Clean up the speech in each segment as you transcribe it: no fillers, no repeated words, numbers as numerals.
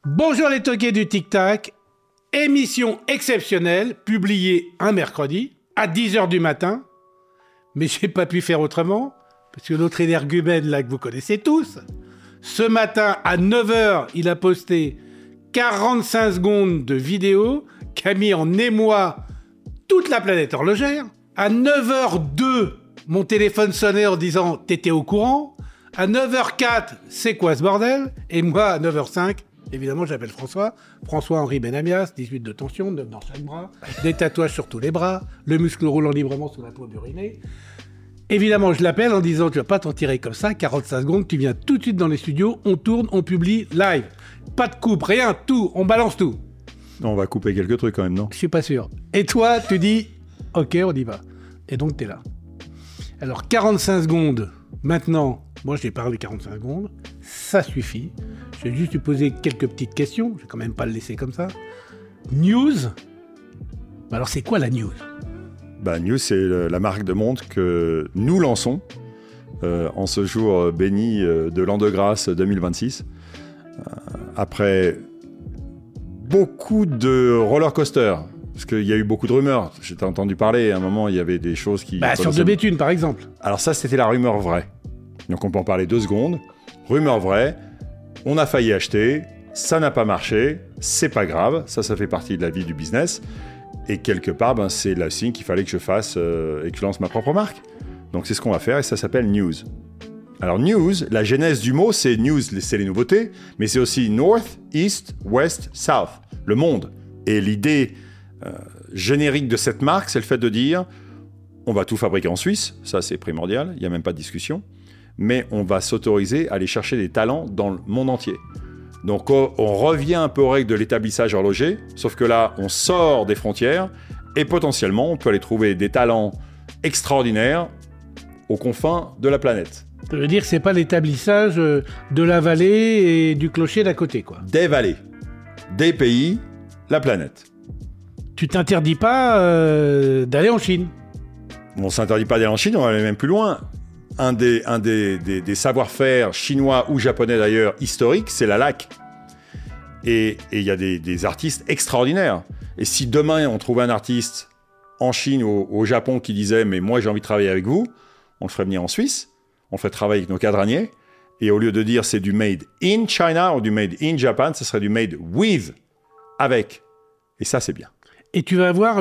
Bonjour les toqués du Tic Tac, émission exceptionnelle, publiée un mercredi, à 10h du matin, mais j'ai pas pu faire autrement, parce que notre énergumène là que vous connaissez tous, ce matin à 9h, il a posté 45 secondes de vidéo qui a mis en émoi toute la planète horlogère. À 9h02, mon téléphone sonnait en disant « T'étais au courant ?» À 9h04, c'est quoi ce bordel? Et moi, à 9h05, évidemment, j'appelle François. François-Henri Benamias, 18 de tension, 9 dans chaque bras, des tatouages sur tous les bras, le muscle roulant librement sous la peau burinée. Évidemment, je l'appelle en disant « Tu vas pas t'en tirer comme ça, 45 secondes, tu viens tout de suite dans les studios, on tourne, on publie, live. Pas de coupe, rien, tout, on balance tout. » On va couper quelques trucs quand même, non? Je suis pas sûr. Et toi, tu dis « Ok, on y va. » Et donc, t'es là. Alors, 45 secondes, maintenant, moi j'ai parlé 45 secondes, ça suffit. Je vais juste lui poser quelques petites questions, je vais quand même pas le laisser comme ça. News. Alors, c'est quoi la news? News, c'est la marque de montre que nous lançons en ce jour béni de l'an de grâce 2026. Après beaucoup de roller coasters, parce qu'il y a eu beaucoup de rumeurs. J'ai entendu parler, à un moment, il y avait des choses qui... sur De Béthune, par exemple. Alors ça, c'était la rumeur vraie. Donc on peut en parler 2 secondes. Rumeur vraie, on a failli acheter, ça n'a pas marché, c'est pas grave, ça fait partie de la vie du business. Et quelque part, c'est le signe qu'il fallait que je fasse et que je lance ma propre marque. Donc c'est ce qu'on va faire et ça s'appelle News. Alors News, la genèse du mot, c'est News, c'est les nouveautés, mais c'est aussi North, East, West, South, le monde. Et l'idée générique de cette marque, c'est le fait de dire on va tout fabriquer en Suisse, ça c'est primordial, il n'y a même pas de discussion, mais on va s'autoriser à aller chercher des talents dans le monde entier. Donc on revient un peu aux règles de l'établissage horloger, sauf que là, on sort des frontières et potentiellement, on peut aller trouver des talents extraordinaires aux confins de la planète. Ça veut dire que c'est pas l'établissage de la vallée et du clocher d'à côté, quoi. Des vallées, des pays, la planète. Tu t'interdis pas d'aller en Chine? On ne s'interdit pas d'aller en Chine, on va aller même plus loin. Un des savoir-faire chinois ou japonais d'ailleurs historiques, c'est la laque. Et il y a des artistes extraordinaires. Et si demain on trouvait un artiste en Chine ou au Japon qui disait « mais moi j'ai envie de travailler avec vous », on le ferait venir en Suisse, on le ferait travailler avec nos cadraniers, et au lieu de dire c'est du made in China ou du made in Japan, ce serait du made with, avec. Et ça c'est bien. Et tu vas avoir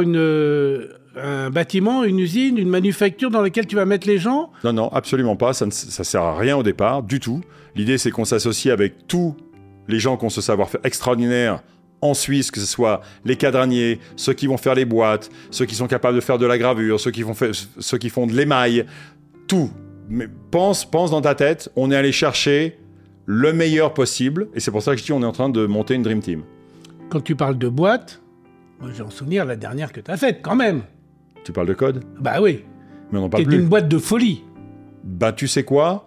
un bâtiment, une usine, une manufacture dans laquelle tu vas mettre les gens? Non, absolument pas. Ça sert à rien au départ, du tout. L'idée, c'est qu'on s'associe avec tous les gens qui ont ce savoir-faire extraordinaire en Suisse, que ce soit les cadraniers, ceux qui vont faire les boîtes, ceux qui sont capables de faire de la gravure, ceux qui font de l'émail, tout. Mais pense dans ta tête, on est allé chercher le meilleur possible. Et c'est pour ça que je dis on est en train de monter une Dream Team. Quand tu parles de boîte, moi j'ai en souvenir la dernière que tu as faite, quand même. Tu parles de code? Bah oui. Mais on n'en parle plus. C'était une boîte de folie. Tu sais quoi?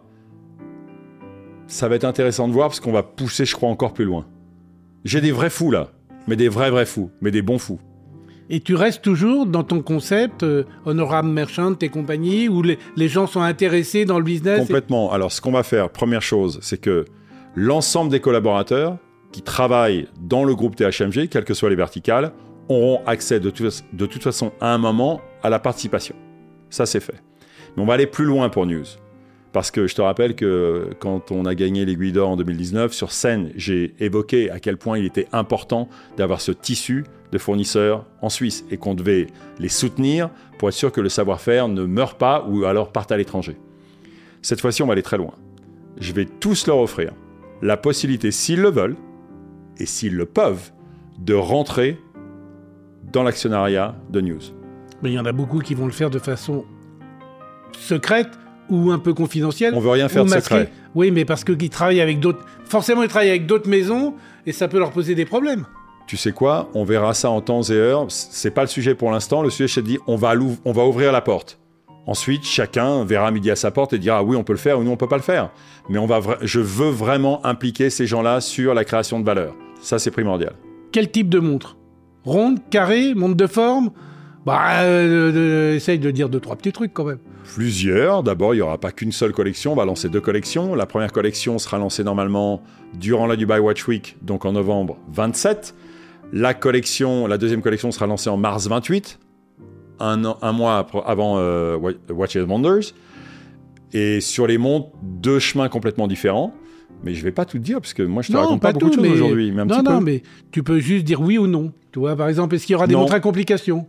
Ça va être intéressant de voir parce qu'on va pousser, je crois, encore plus loin. J'ai des vrais fous là, mais des vrais fous, mais des bons fous. Et tu restes toujours dans ton concept Honorable Merchant et compagnie, où les gens sont intéressés dans le business? Complètement. Alors ce qu'on va faire, première chose, c'est que l'ensemble des collaborateurs qui travaillent dans le groupe THMG, quelles que soient les verticales, auront accès de toute façon à un moment à la participation. Ça, c'est fait. Mais on va aller plus loin pour News. Parce que je te rappelle que quand on a gagné l'Aiguille d'Or en 2019, sur scène, j'ai évoqué à quel point il était important d'avoir ce tissu de fournisseurs en Suisse et qu'on devait les soutenir pour être sûr que le savoir-faire ne meure pas ou alors parte à l'étranger. Cette fois-ci, on va aller très loin. Je vais tous leur offrir la possibilité, s'ils le veulent et s'ils le peuvent, de rentrer dans l'actionnariat de News. Mais il y en a beaucoup qui vont le faire de façon secrète ou un peu confidentielle. On veut rien faire de secret. Oui, mais parce qu'ils travaillent avec d'autres... Forcément, ils travaillent avec d'autres maisons et ça peut leur poser des problèmes. Tu sais quoi? On verra ça en temps et heure. C'est pas le sujet pour l'instant. Le sujet, c'est de dire on va ouvrir la porte. Ensuite, chacun verra midi à sa porte et dira oui, on peut le faire ou non, on peut pas le faire. Mais je veux vraiment impliquer ces gens-là sur la création de valeur. Ça, c'est primordial. Quel type de montre? Ronde, carré, montre de forme? Essaye de dire 2-3 petits trucs quand même. Plusieurs. D'abord, il n'y aura pas qu'une seule collection. On va lancer 2 collections. La première collection sera lancée normalement durant la Dubai Watch Week, donc en novembre 27. La deuxième collection sera lancée en mars 28, un mois avant Watches and Wonders. Et sur les montres, 2 chemins complètement différents. Mais je ne vais pas tout te dire, parce que moi, je te raconte pas beaucoup de choses aujourd'hui. Mais mais tu peux juste dire oui ou non. Tu vois, par exemple, est-ce qu'il y aura des montres à complications?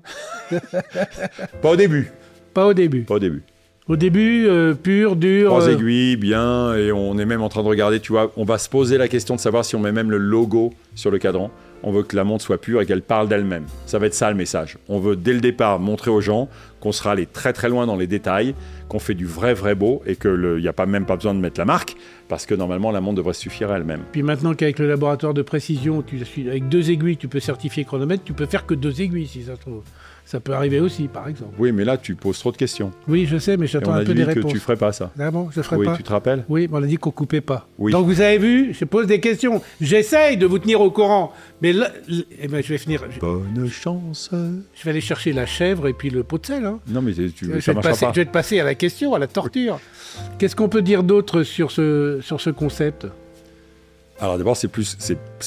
Pas au début. Pas au début. Pas au début. Au début, pur, dur... 3 aiguilles, bien, et on est même en train de regarder, tu vois, on va se poser la question de savoir si on met même le logo sur le cadran. On veut que la montre soit pure et qu'elle parle d'elle-même. Ça va être ça le message. On veut dès le départ montrer aux gens qu'on sera allé très très loin dans les détails, qu'on fait du vrai beau et qu'il n'y a même pas besoin de mettre la marque, parce que normalement la montre devrait suffire à elle-même. Puis maintenant qu'avec le laboratoire de précision, avec 2 aiguilles, tu peux certifier chronomètre, tu peux faire que 2 aiguilles si ça se trouve. Ça peut arriver aussi, par exemple. Oui, mais là, tu poses trop de questions. Oui, je sais, mais j'attends un peu des réponses. On a dit que tu ferais pas ça. Ah bon, je ferais pas. Oui, tu te rappelles? Oui, mais on a dit qu'on coupait pas. Oui. Donc vous avez vu, je pose des questions. J'essaye de vous tenir au courant. Mais là, je vais finir. Bonne chance. Je vais aller chercher la chèvre et puis le pot de sel. Hein. Non, mais ça marchera pas. Je vais te passer à la question, à la torture. Qu'est-ce qu'on peut dire d'autre sur ce concept? Alors d'abord, c'est plus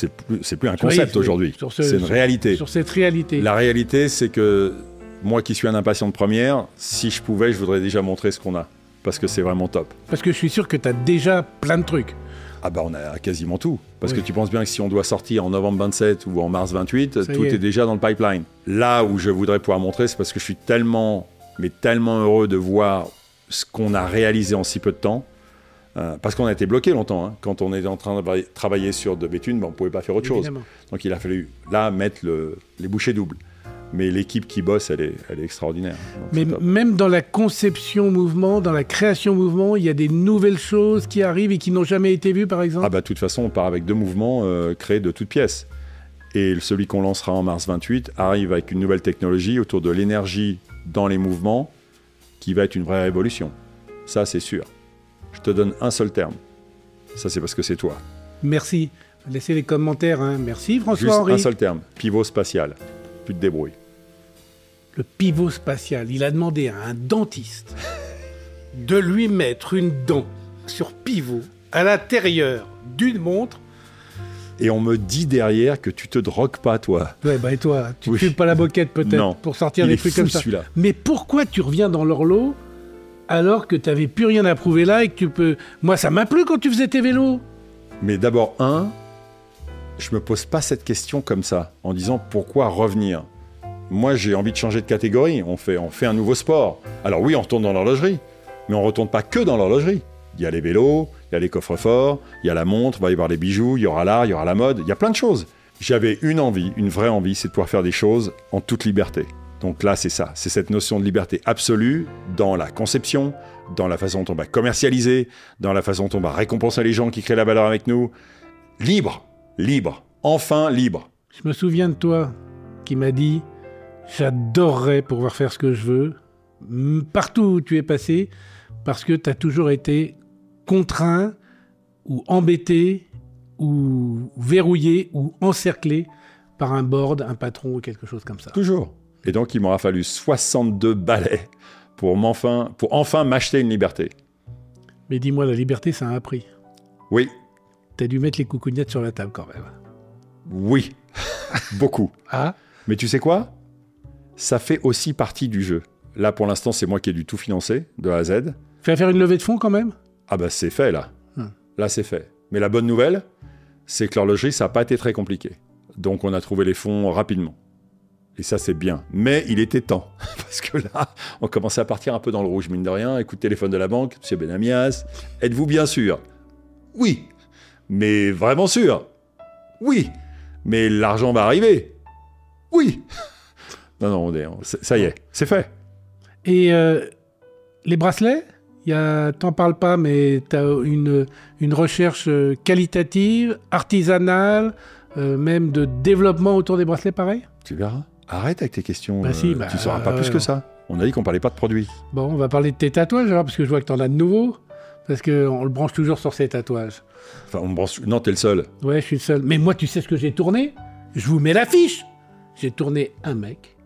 un concept aujourd'hui. C'est une réalité. Sur cette réalité. La réalité, c'est que moi qui suis un impatient de première, si je pouvais, je voudrais déjà montrer ce qu'on a. Parce que c'est vraiment top. Parce que je suis sûr que tu as déjà plein de trucs. Ah bah on a quasiment tout. Parce que tu penses bien que si on doit sortir en novembre 27 ou en mars 28, tout est déjà dans le pipeline. Là où je voudrais pouvoir montrer, c'est parce que je suis tellement heureux de voir ce qu'on a réalisé en si peu de temps. Parce qu'on a été bloqué longtemps. Hein. Quand on était en train de travailler sur de Béthune, on ne pouvait pas faire autre chose. Donc il a fallu là mettre les bouchées doubles. Mais l'équipe qui bosse, elle est extraordinaire. Donc, mais même dans la conception mouvement, dans la création mouvement, il y a des nouvelles choses qui arrivent et qui n'ont jamais été vues, par exemple? Ah bah de toute façon, on part avec 2 mouvements créés de toutes pièces. Et celui qu'on lancera en mars 28 arrive avec une nouvelle technologie autour de l'énergie dans les mouvements qui va être une vraie révolution. Ça, c'est sûr. Je te donne un seul terme. Ça, c'est parce que c'est toi. Merci. Laissez les commentaires. Hein. Merci, François-Henri. Juste un seul terme. Pivot spatial. Tu te débrouilles. Le pivot spatial. Il a demandé à un dentiste de lui mettre une dent sur pivot à l'intérieur d'une montre. Et on me dit derrière que tu te drogues pas, toi. Ouais, bah et toi, tu fumes pas la moquette peut-être pour sortir des trucs comme ça. Celui-là. Mais pourquoi tu reviens dans l'horloge alors que tu n'avais plus rien à prouver là et que tu peux... Moi, ça m'a plu quand tu faisais tes vélos. Mais d'abord, je me pose pas cette question comme ça, en disant pourquoi revenir. Moi, j'ai envie de changer de catégorie. On fait un nouveau sport. Alors oui, on retourne dans l'horlogerie, mais on retourne pas que dans l'horlogerie. Il y a les vélos, il y a les coffres-forts, il y a la montre, il va y avoir les bijoux, il y aura l'art, il y aura la mode, il y a plein de choses. J'avais une vraie envie, c'est de pouvoir faire des choses en toute liberté. Donc là, c'est ça, c'est cette notion de liberté absolue dans la conception, dans la façon dont on va commercialiser, dans la façon dont on va récompenser les gens qui créent la valeur avec nous. Libre, enfin libre. Je me souviens de toi qui m'a dit « J'adorerais pouvoir faire ce que je veux, partout où tu es passé, parce que tu as toujours été contraint ou embêté ou verrouillé ou encerclé par un board, un patron ou quelque chose comme ça. » Toujours. Et donc, il m'aura fallu 62 balais pour enfin m'acheter une liberté. Mais dis-moi, la liberté, ça a un prix. Oui. T'as dû mettre les coucougnettes sur la table quand même. Oui, beaucoup. Ah. Mais tu sais quoi? Ça fait aussi partie du jeu. Là, pour l'instant, c'est moi qui ai dû tout financer, de A à Z. Fais faire une levée de fonds quand même? Ah bah c'est fait, là. Là, c'est fait. Mais la bonne nouvelle, c'est que l'horlogerie, ça n'a pas été très compliqué. Donc, on a trouvé les fonds rapidement. Et ça, c'est bien. Mais il était temps. Parce que là, on commençait à partir un peu dans le rouge, mine de rien. Coup de téléphone de la banque. Monsieur Benamias, êtes-vous bien sûr? Oui. Mais vraiment sûr? Oui. Mais l'argent va arriver? Oui. Non, ça y est, c'est fait. Et les bracelets? T'en parles pas, mais tu as une recherche qualitative, artisanale, même de développement autour des bracelets pareil? Tu verras. Arrête avec tes questions. Tu ne sauras pas plus que ça. On a dit qu'on parlait pas de produits. Bon, on va parler de tes tatouages, alors, parce que je vois que tu en as de nouveaux. Parce qu'on le branche toujours sur ces tatouages. Enfin, on branche... Non, t'es le seul. Ouais, je suis le seul. Mais moi, tu sais ce que j'ai tourné? Je vous mets l'affiche. J'ai tourné un mec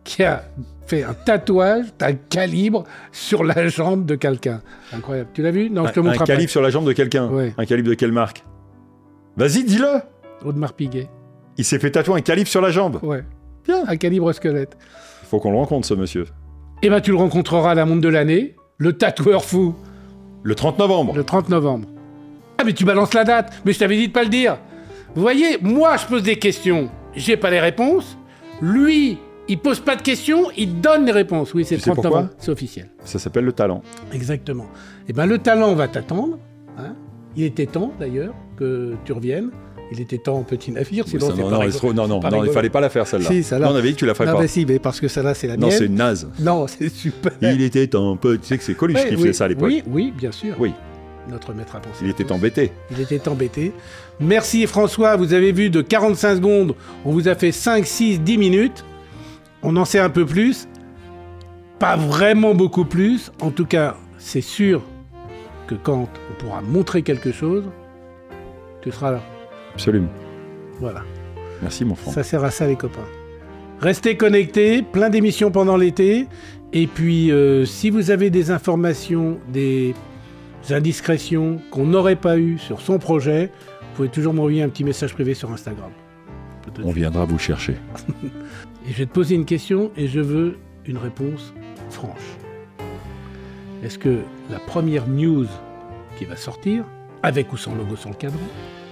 qui a fait un tatouage d'un calibre sur la jambe de quelqu'un. Incroyable. Tu l'as vu? Non, je te montre Un après. calibre sur la jambe de quelqu'un. Ouais. Un calibre de quelle marque? Vas-y, dis-le. Audemars Piguet. Il s'est fait tatouer un calibre sur la jambe. Ouais. Bien. Un calibre squelette. Faut qu'on le rencontre, ce monsieur. Eh ben, tu le rencontreras à la montre de l'année, le tatoueur fou, Le 30 novembre. le 30 novembre. Ah, mais tu balances la date. Mais je t'avais dit de pas le dire. Vous voyez, moi, je pose des questions. J'ai pas les réponses. Lui, il pose pas de questions, il donne les réponses. Oui, c'est le Tu sais 30 pourquoi novembre. C'est officiel. Ça s'appelle le talent. Exactement. Eh ben, le talent va t'attendre. Hein. Il était temps, d'ailleurs, que tu reviennes. Il était temps, petit navire. Sinon, c'est pas rigolo. Non, pas il rigolo. fallait pas la faire, celle-là. Si, celle-là. Non, on avait dit que tu la ferais Non, pas. mais si, mais parce que celle-là, c'est la Non, mienne. c'est une naze. Non, c'est super. Il était un peu... Tu sais que c'est Coluche Ouais, qui oui, faisait ça à l'époque. Oui, bien sûr. Oui. Notre maître à penser. Il était embêté. Il était embêté. Merci François, vous avez vu de 45 secondes, on vous a fait 5, 6, 10 minutes. On en sait un peu plus. Pas vraiment beaucoup plus. En tout cas, c'est sûr que quand on pourra montrer quelque chose, tu seras là. Absolument. Voilà. Merci, mon frère. Ça sert à ça les copains. Restez connectés, plein d'émissions pendant l'été. Et puis, si vous avez des informations, des indiscrétions qu'on n'aurait pas eues sur son projet, vous pouvez toujours m'envoyer un petit message privé sur Instagram. On viendra vous chercher. Et je vais te poser une question et je veux une réponse franche. Est-ce que la première news qui va sortir, avec ou sans logo sur le cadran,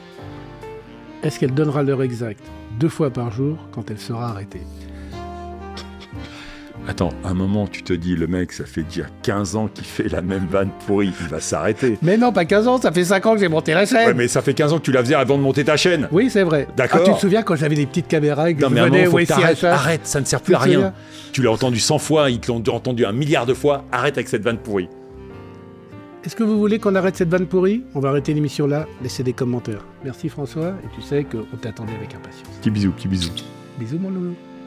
est-ce qu'elle donnera l'heure exacte 2 fois par jour quand elle sera arrêtée? Attends, un moment, tu te dis, le mec, ça fait déjà 15 ans qu'il fait la même vanne pourrie, il va s'arrêter. Mais non, pas 15 ans, ça fait 5 ans que j'ai monté la chaîne. Ouais, mais ça fait 15 ans que tu la faisais avant de monter ta chaîne. Oui, c'est vrai. D'accord. Ah, tu te souviens quand j'avais des petites caméras et que Non, je mais à un venais moment, faut au que t'arrêtes. SIHH? Arrête, ça ne sert plus Tu à te rien. souviens? Tu l'as entendu 100 fois, ils te l'ont entendu 1 milliard de fois. Arrête avec cette vanne pourrie. Est-ce que vous voulez qu'on arrête cette vanne pourrie? On va arrêter l'émission là, laissez des commentaires. Merci François, et tu sais qu'on t'attendait avec impatience. Petit bisou, petit bisou. Bisous mon loulou.